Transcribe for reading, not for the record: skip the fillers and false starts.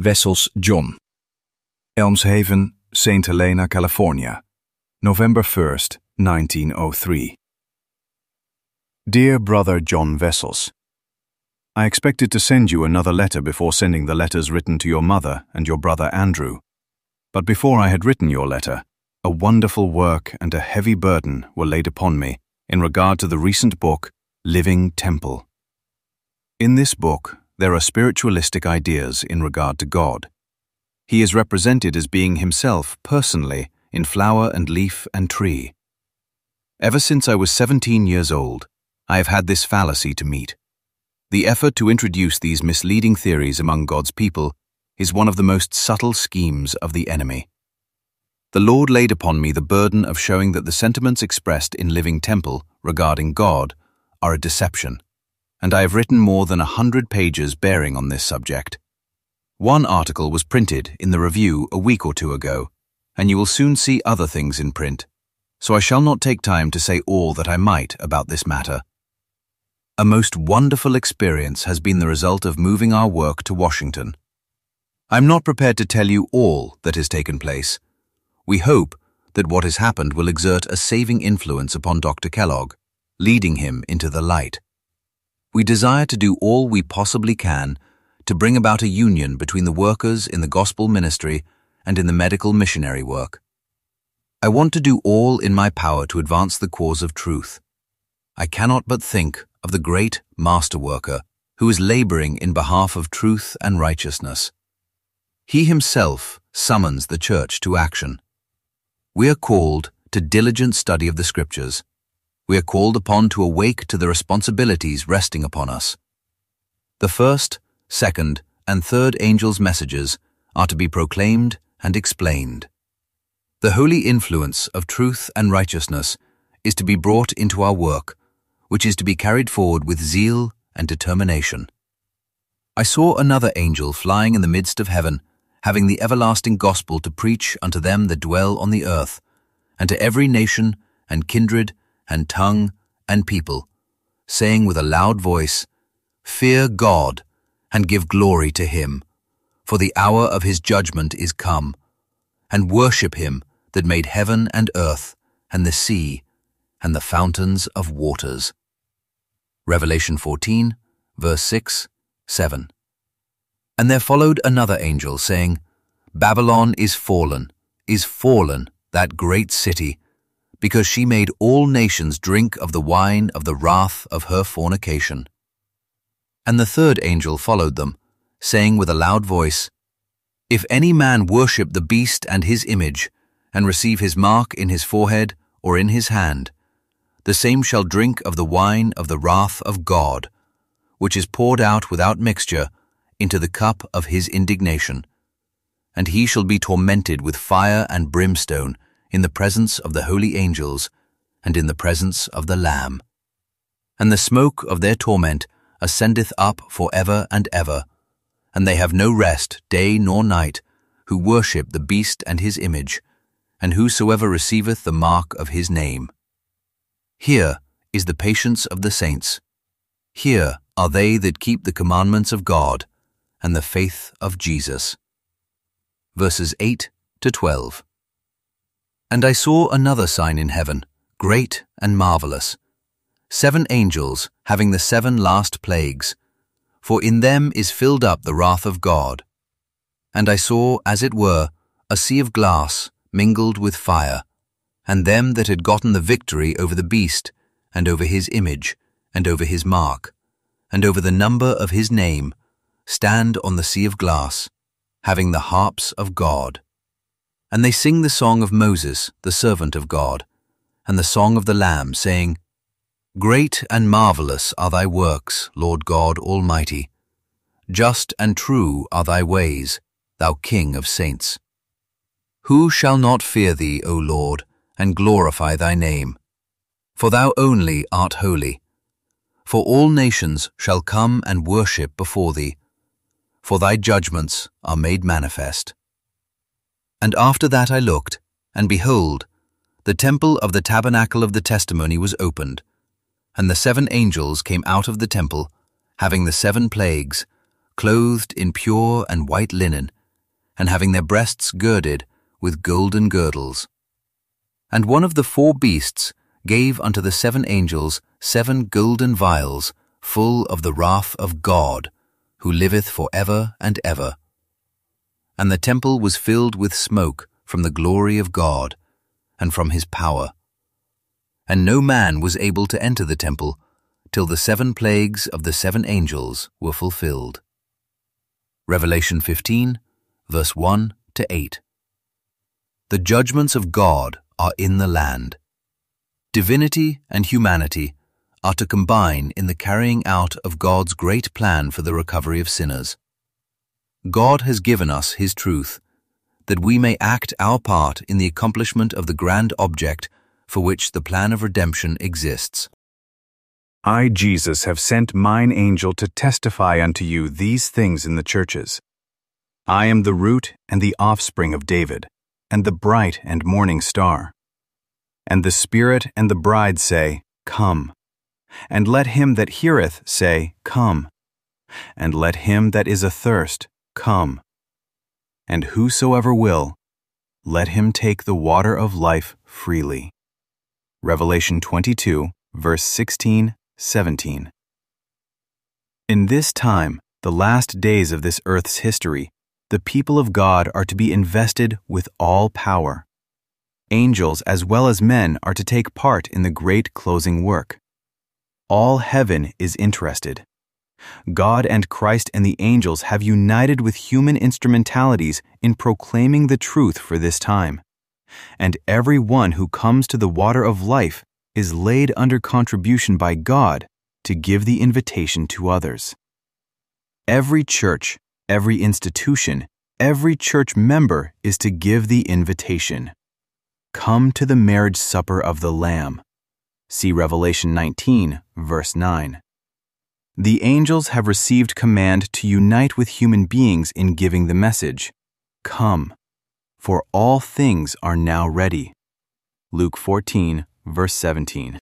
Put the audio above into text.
Wessels, John. Elmshaven, St. Helena, California, November 1st, 1903. Dear Brother John Wessels, I expected to send you another letter before sending the letters written to your mother and your brother Andrew. But before I had written your letter, a wonderful work and a heavy burden were laid upon me in regard to the recent book, Living Temple. In this book, there are spiritualistic ideas in regard to God. He is represented as being himself personally in flower and leaf and tree. Ever since I was 17 years old, I have had this fallacy to meet. The effort to introduce these misleading theories among God's people is one of the most subtle schemes of the enemy. The Lord laid upon me the burden of showing that the sentiments expressed in Living Temple regarding God are a deception, and I have written more than 100 pages bearing on this subject. One article was printed in the Review a week or two ago, and you will soon see other things in print, so I shall not take time to say all that I might about this matter. A most wonderful experience has been the result of moving our work to Washington. I am not prepared to tell you all that has taken place. We hope that what has happened will exert a saving influence upon Dr. Kellogg, leading him into the light. We desire to do all we possibly can to bring about a union between the workers in the gospel ministry and in the medical missionary work. I want to do all in my power to advance the cause of truth. I cannot but think of the great master worker who is laboring in behalf of truth and righteousness. He himself summons the church to action. We are called to diligent study of the Scriptures. We are called upon to awake to the responsibilities resting upon us. The first, second, and third angels' messages are to be proclaimed and explained. The holy influence of truth and righteousness is to be brought into our work, which is to be carried forward with zeal and determination. I saw another angel flying in the midst of heaven, having the everlasting gospel to preach unto them that dwell on the earth, and to every nation and kindred and tongue and people, saying with a loud voice, Fear God, and give glory to him, for the hour of his judgment is come, and worship him that made heaven and earth, and the sea, and the fountains of waters. Revelation 14, verse 6, 7. And there followed another angel, saying, Babylon is fallen, that great city, because she made all nations drink of the wine of the wrath of her fornication. And the third angel followed them, saying with a loud voice, If any man worship the beast and his image, and receive his mark in his forehead or in his hand, the same shall drink of the wine of the wrath of God, which is poured out without mixture into the cup of his indignation. And he shall be tormented with fire and brimstone in the presence of the holy angels and in the presence of the Lamb. And the smoke of their torment ascendeth up for ever and ever, and they have no rest day nor night, who worship the beast and his image, and whosoever receiveth the mark of his name. Here is the patience of the saints. Here are they that keep the commandments of God and the faith of Jesus. Verses 8 to 12. And I saw another sign in heaven, great and marvelous, 7 angels having the 7 last plagues, for in them is filled up the wrath of God. And I saw, as it were, a sea of glass mingled with fire, and them that had gotten the victory over the beast, and over his image, and over his mark, and over the number of his name, stand on the sea of glass, having the harps of God. And they sing the song of Moses, the servant of God, and the song of the Lamb, saying, Great and marvelous are thy works, Lord God Almighty. Just and true are thy ways, thou King of saints. Who shall not fear thee, O Lord, and glorify thy name? For thou only art holy. For all nations shall come and worship before thee, for thy judgments are made manifest. And after that I looked, and behold, the temple of the tabernacle of the testimony was opened, and the 7 angels came out of the temple, having the 7 plagues, clothed in pure and white linen, and having their breasts girded with golden girdles. And one of the 4 beasts gave unto the 7 angels 7 golden vials full of the wrath of God, who liveth for ever and ever. And the temple was filled with smoke from the glory of God, and from his power. And no man was able to enter the temple, till the 7 plagues of the 7 angels were fulfilled. Revelation 15, verse 1 to 8. The judgments of God are in the land. Divinity and humanity are to combine in the carrying out of God's great plan for the recovery of sinners. God has given us his truth, that we may act our part in the accomplishment of the grand object for which the plan of redemption exists. I, Jesus, have sent mine angel to testify unto you these things in the churches. I am the root and the offspring of David, and the bright and morning star. And the Spirit and the bride say, Come. And let him that heareth say, Come. And let him that is athirst come. And whosoever will, let him take the water of life freely. Revelation 22, verse 16, 17. In this time, the last days of this earth's history, the people of God are to be invested with all power. Angels as well as men are to take part in the great closing work. All heaven is interested. God and Christ and the angels have united with human instrumentalities in proclaiming the truth for this time. And every one who comes to the water of life is laid under contribution by God to give the invitation to others. Every church, every institution, every church member is to give the invitation. Come to the marriage supper of the Lamb. See Revelation 19, verse 9. The angels have received command to unite with human beings in giving the message, Come, for all things are now ready. Luke 14, verse 17.